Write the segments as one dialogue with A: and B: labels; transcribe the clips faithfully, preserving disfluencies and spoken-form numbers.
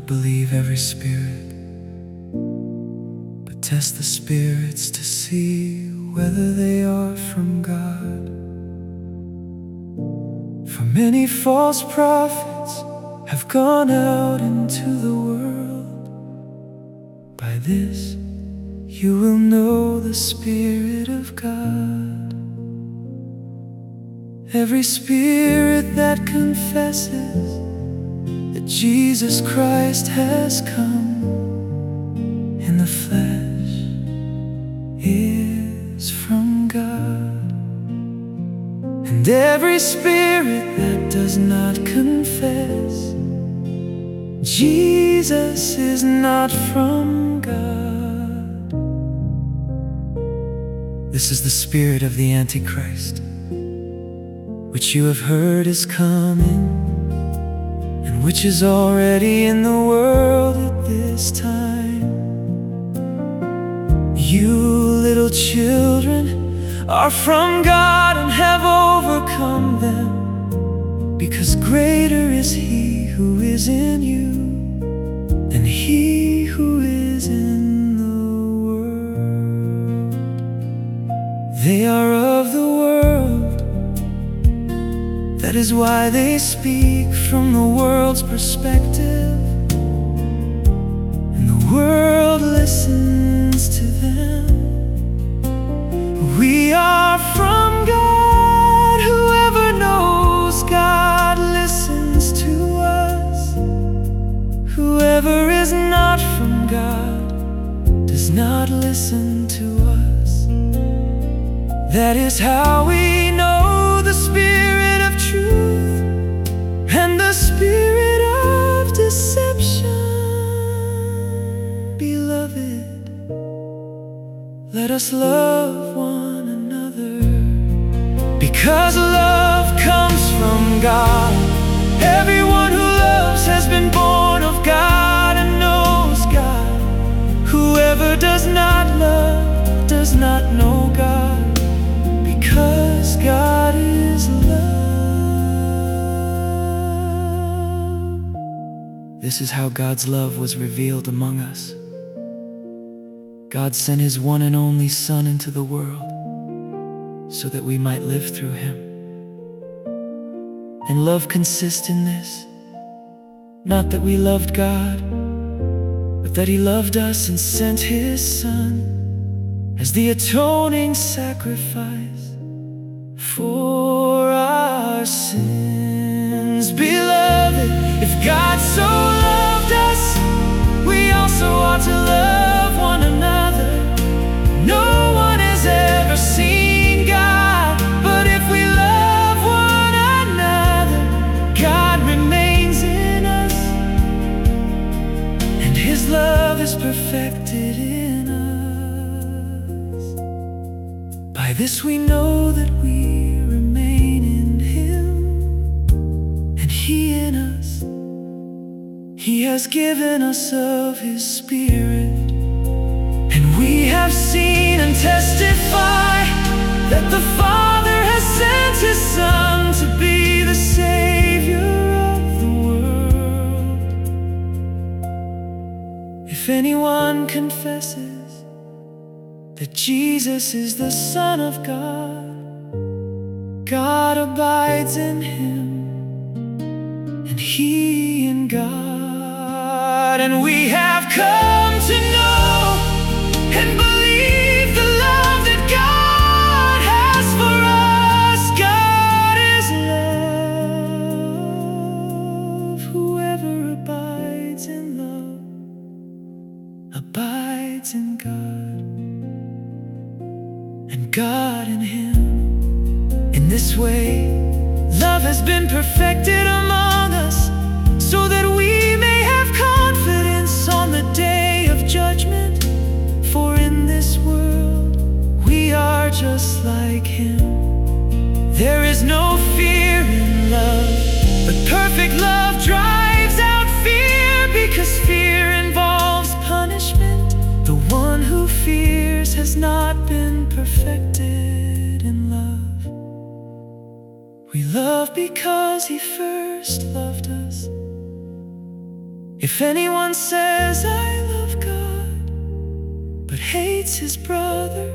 A: Don't believe every spirit, but test the spirits to see whether they are from God. For many false prophets have gone out into the world. By this you will know the Spirit of God. Every spirit that confesses that Jesus Christ has come in the flesh is from God. And every spirit that does not confess Jesus is not from God. This is the spirit of the Antichrist, which you have heard is coming, and which is already in the world at this time. You little children are from God and have overcome them, because greater is He who is in you than he who is in the world. They are of the world. That is why they speak from the world's perspective, and the world listens to them. We are from God. Whoever knows God listens to us. Whoever is not from God does not listen to us. That is how we know the Spirit of truth and the spirit of deception. Beloved, let us love one another, because love comes from God. Everyone who loves has been born of God and knows God. Whoever does not love does not know God, because God is love. This is how God's love was revealed among us. God sent His one and only Son into the world so that we might live through Him. And love consists in this, not that we loved God, but that He loved us and sent His Son as the atoning sacrifice for our sins. Beloved, if God so loved us, we also ought to love one another. No one has ever seen God, but if we love one another, God remains in us, and His love is perfected in us. By this we know that we remain in Him, and He in us. He has given us of His Spirit, and we have seen and testify that the Father has sent His Son to be the Savior of the world. If anyone confesses that Jesus is the Son of God, God abides in him, and he in God. And we have come to know and believe the love that God has for us. God is love. Whoever abides in love abides in God, and God in him. In this way, love has been perfected among us, so that we may have confidence on the day of judgment. For in this world we are just like Him. There is no fear in love, but perfect love drives out fear, because fear involves punishment. The one who fears has not been perfected in love. We love because He first loved us. If anyone says I love God but hates his brother,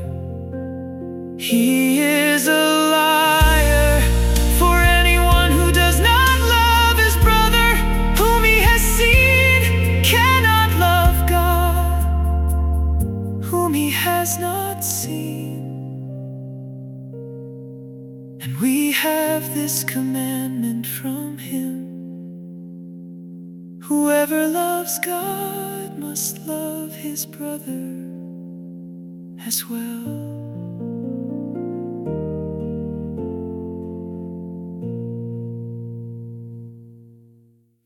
A: he is a liar. For anyone who does not love his brother whom he has seen cannot love God whom he has not seen. And we have this commandment from him: whoever loves God must love his brother as well.